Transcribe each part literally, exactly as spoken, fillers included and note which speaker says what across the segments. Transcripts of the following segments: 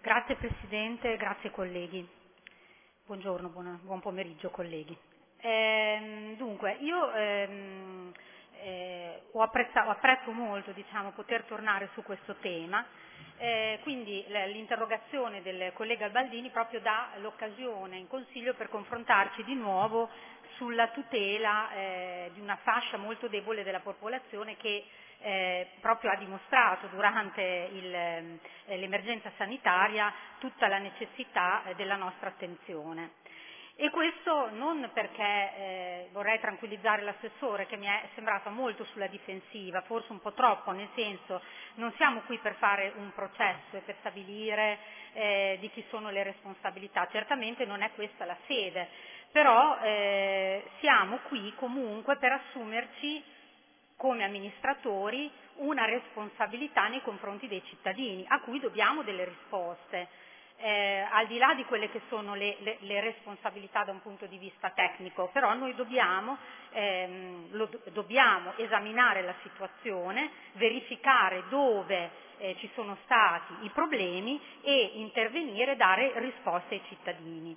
Speaker 1: Grazie Presidente, grazie colleghi. Buongiorno, buona, buon pomeriggio colleghi. Ehm, dunque, io ehm, eh, ho apprezzato, apprezzo molto diciamo, poter tornare su questo tema, eh, quindi l'interrogazione del collega Baldini proprio dà l'occasione in Consiglio per confrontarci di nuovo sulla tutela eh, di una fascia molto debole della popolazione che eh, proprio ha dimostrato durante il, eh, l'emergenza sanitaria tutta la necessità eh, della nostra attenzione. E questo non perché eh, vorrei tranquillizzare l'assessore che mi è sembrata molto sulla difensiva, forse un po' troppo, nel senso non siamo qui per fare un processo e per stabilire eh, di chi sono le responsabilità, certamente non è questa la sede, però eh, siamo qui comunque per assumerci come amministratori una responsabilità nei confronti dei cittadini a cui dobbiamo delle risposte. Eh, al di là di quelle che sono le, le, le responsabilità da un punto di vista tecnico, però noi dobbiamo, ehm, lo, dobbiamo esaminare la situazione, verificare dove eh, ci sono stati i problemi e intervenire e dare risposte ai cittadini.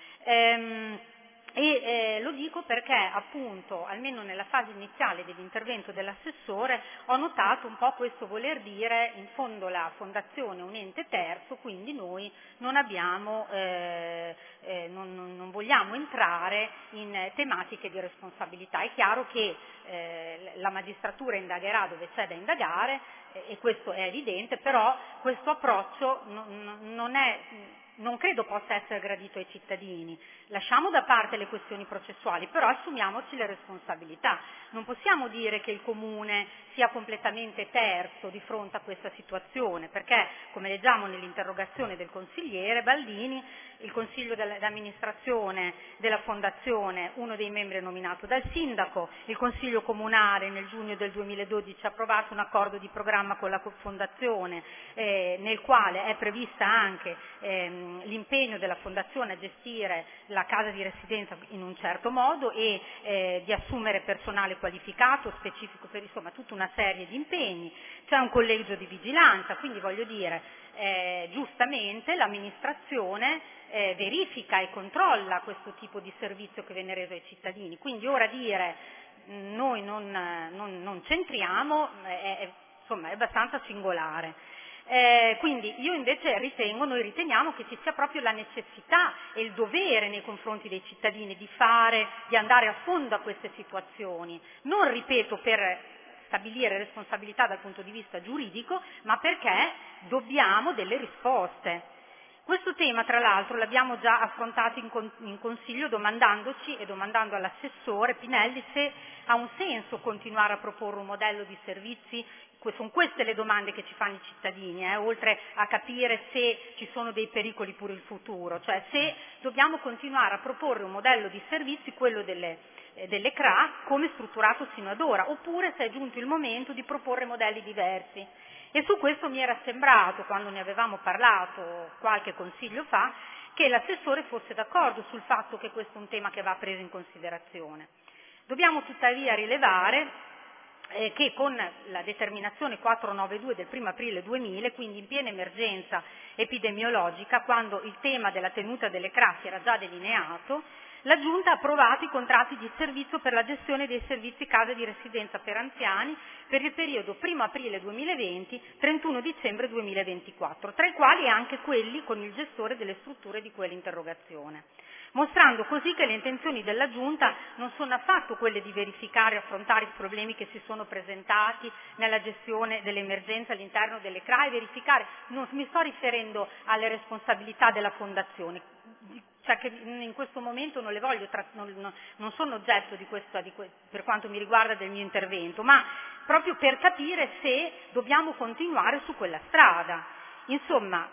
Speaker 1: Ehm, E eh, lo dico perché appunto, almeno nella fase iniziale dell'intervento dell'assessore, ho notato un po' questo voler dire in fondo la fondazione è un ente terzo, quindi noi non abbiamo, eh, eh, non, non vogliamo entrare in tematiche di responsabilità. È chiaro che eh, la magistratura indagherà dove c'è da indagare eh, e questo è evidente, però questo approccio non, non è... non credo possa essere gradito ai cittadini. Lasciamo da parte le questioni processuali, però assumiamoci le responsabilità. Non possiamo dire che il Comune sia completamente terzo di fronte a questa situazione, perché, come leggiamo nell'interrogazione del consigliere Baldini, il Consiglio d'amministrazione della Fondazione, uno dei membri è nominato dal Sindaco, il Consiglio Comunale nel giugno del duemiladodici ha approvato un accordo di programma con la Fondazione, eh, nel quale è prevista anche ehm, l'impegno della Fondazione a gestire la casa di residenza in un certo modo e eh, di assumere personale qualificato, specifico per insomma tutta una serie di impegni. C'è un collegio di vigilanza, quindi voglio dire, eh, giustamente l'amministrazione eh, verifica e controlla questo tipo di servizio che viene reso ai cittadini. Quindi ora dire mh, noi non, non, non c'entriamo è, è, insomma, è abbastanza singolare. Eh, quindi io invece ritengo, noi riteniamo che ci sia proprio la necessità e il dovere nei confronti dei cittadini di fare, di andare a fondo a queste situazioni, non ripeto per stabilire responsabilità dal punto di vista giuridico, ma perché dobbiamo delle risposte. Questo tema, tra l'altro, l'abbiamo già affrontato in, con, in Consiglio domandandoci e domandando all'assessore Pinelli se ha un senso continuare a proporre un modello di servizi. Sono queste le domande che ci fanno i cittadini, eh, oltre a capire se ci sono dei pericoli pure in futuro, cioè se dobbiamo continuare a proporre un modello di servizi, quello delle, eh, delle C R A, come strutturato sino ad ora, oppure se è giunto il momento di proporre modelli diversi. E su questo mi era sembrato, quando ne avevamo parlato qualche consiglio fa, che l'assessore fosse d'accordo sul fatto che questo è un tema che va preso in considerazione. Dobbiamo tuttavia rilevare eh, che con la determinazione quattrocentonovantadue del primo aprile duemila, quindi in piena emergenza epidemiologica, quando il tema della tenuta delle C R A si era già delineato, la Giunta ha approvato i contratti di servizio per la gestione dei servizi case di residenza per anziani per il periodo primo aprile duemilaventi - trentuno dicembre duemilaventiquattro, tra i quali anche quelli con il gestore delle strutture di quell'interrogazione, mostrando così che le intenzioni della Giunta non sono affatto quelle di verificare e affrontare i problemi che si sono presentati nella gestione dell'emergenza all'interno delle C R A e verificare, non mi sto riferendo alle responsabilità della Fondazione, cioè che in questo momento non le voglio, non, non sono oggetto di questo, di que- per quanto mi riguarda del mio intervento, ma proprio per capire se dobbiamo continuare su quella strada. Insomma,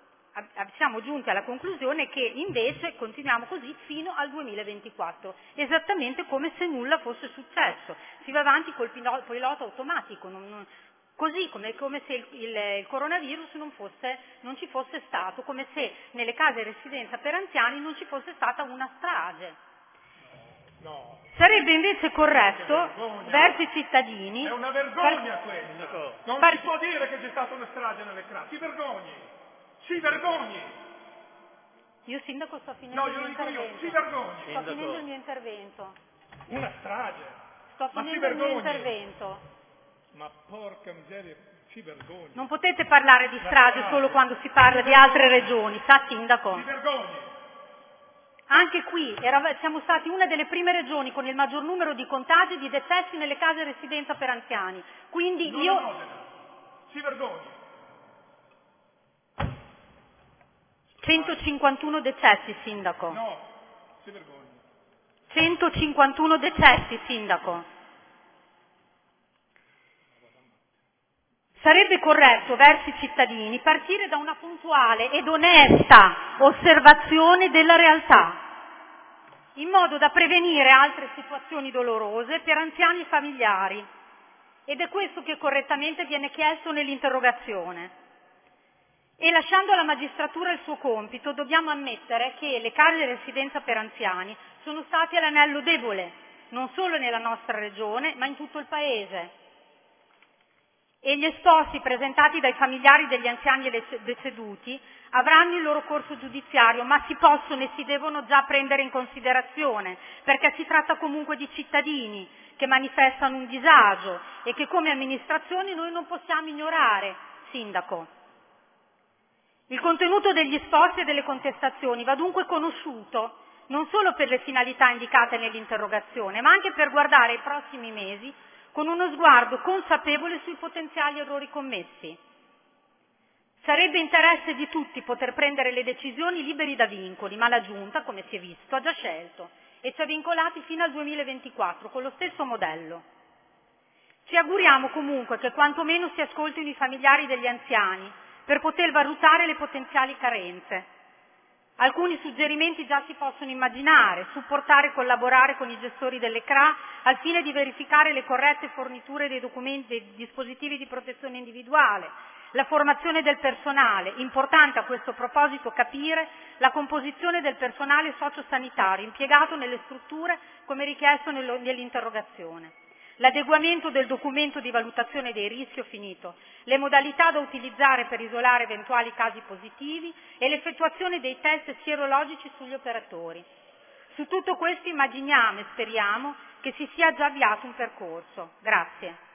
Speaker 1: siamo giunti alla conclusione che invece continuiamo così fino al duemilaventiquattro, esattamente come se nulla fosse successo. Si va avanti col pilota automatico, non, non, così come, come se il, il, il coronavirus non, fosse, non ci fosse stato, come se nelle case di residenza per anziani non ci fosse stata una strage.
Speaker 2: No.
Speaker 1: Sarebbe invece corretto verso i cittadini...
Speaker 2: È una vergogna
Speaker 1: far...
Speaker 2: questa! Non
Speaker 1: far...
Speaker 2: si può dire che c'è stata una strage nelle C R A, si vergogni! Si vergogni!
Speaker 1: Io sindaco sto finendo
Speaker 2: No,
Speaker 1: il
Speaker 2: glielo
Speaker 1: mio
Speaker 2: dico io,
Speaker 1: intervento.
Speaker 2: si vergogni!
Speaker 1: Sto finendo il mio intervento.
Speaker 2: Una strage!
Speaker 1: Sto
Speaker 2: Ma si
Speaker 1: finendo il mio
Speaker 2: vergogni!
Speaker 1: intervento.
Speaker 2: Ma porca miseria, si vergogni!
Speaker 1: Non potete parlare di
Speaker 2: La
Speaker 1: strage
Speaker 2: strage.
Speaker 1: solo quando si parla di altre regioni, sa sindaco?
Speaker 2: Si vergogni!
Speaker 1: Anche qui era- siamo stati una delle prime regioni con il maggior numero di contagi e di decessi nelle case residenza per anziani. Quindi
Speaker 2: Non
Speaker 1: io...
Speaker 2: a Modena. Si vergogni!
Speaker 1: centocinquantuno decessi, sindaco.
Speaker 2: No, si vergogni!
Speaker 1: centocinquantuno decessi, sindaco. Sarebbe corretto verso i cittadini partire da una puntuale ed onesta osservazione della realtà, in modo da prevenire altre situazioni dolorose per anziani e familiari. Ed è questo che correttamente viene chiesto nell'interrogazione. E lasciando alla magistratura il suo compito, dobbiamo ammettere che le case di residenza per anziani sono state l'anello debole, non solo nella nostra regione, ma in tutto il Paese. E gli esposti presentati dai familiari degli anziani deceduti avranno il loro corso giudiziario, ma si possono e si devono già prendere in considerazione, perché si tratta comunque di cittadini che manifestano un disagio e che come amministrazione noi non possiamo ignorare, sindaco. Il contenuto degli esposti e delle contestazioni va dunque conosciuto non solo per le finalità indicate nell'interrogazione, ma anche per guardare ai prossimi mesi con uno sguardo consapevole sui potenziali errori commessi. Sarebbe interesse di tutti poter prendere le decisioni liberi da vincoli, ma la Giunta, come si è visto, ha già scelto e ci ha vincolati fino al duemilaventiquattro con lo stesso modello. Ci auguriamo comunque che quantomeno si ascoltino i familiari degli anziani per poter valutare le potenziali carenze. Alcuni suggerimenti già si possono immaginare: supportare e collaborare con i gestori delle C R A al fine di verificare le corrette forniture dei documenti e dei dispositivi di protezione individuale, la formazione del personale, importante a questo proposito capire la composizione del personale sociosanitario impiegato nelle strutture come richiesto nell'interrogazione, l'adeguamento del documento di valutazione dei rischi, ho finito, le modalità da utilizzare per isolare eventuali casi positivi e l'effettuazione dei test sierologici sugli operatori. Su tutto questo immaginiamo e speriamo che si sia già avviato un percorso. Grazie.